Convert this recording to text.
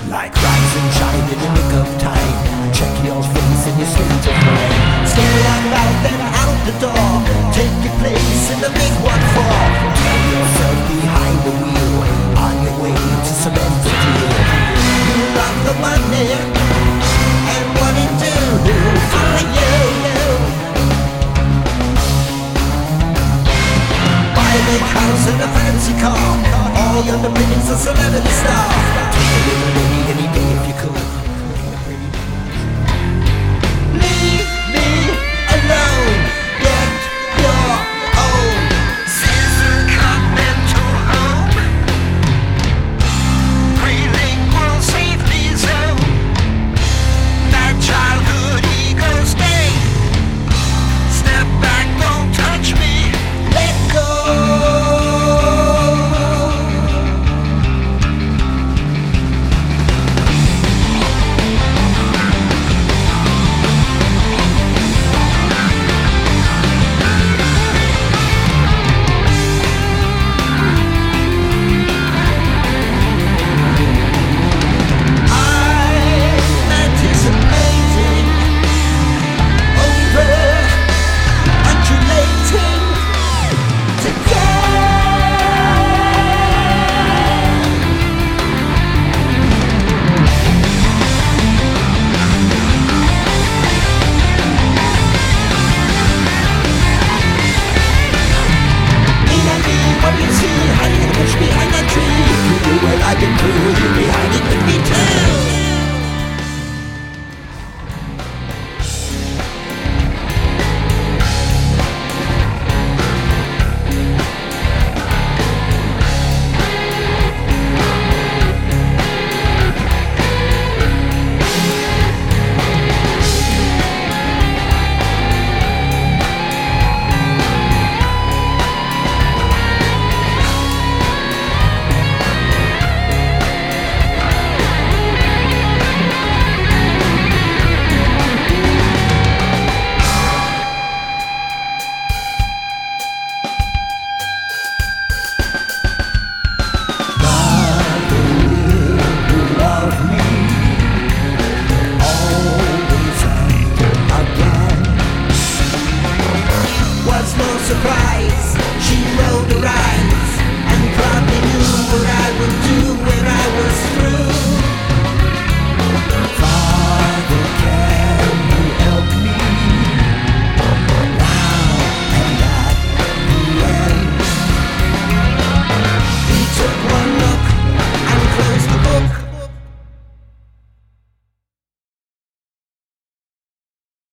Like rise and shine in the nick of time. Check your face and your state of mind. Stay on out, then out the door. Take your place in the big 1-4. Tell yourself behind the wheel, on your way to cement the deal. You love the money and what it do for you. Buy a big house and a fancy car, all the underpinnings a celebrity star.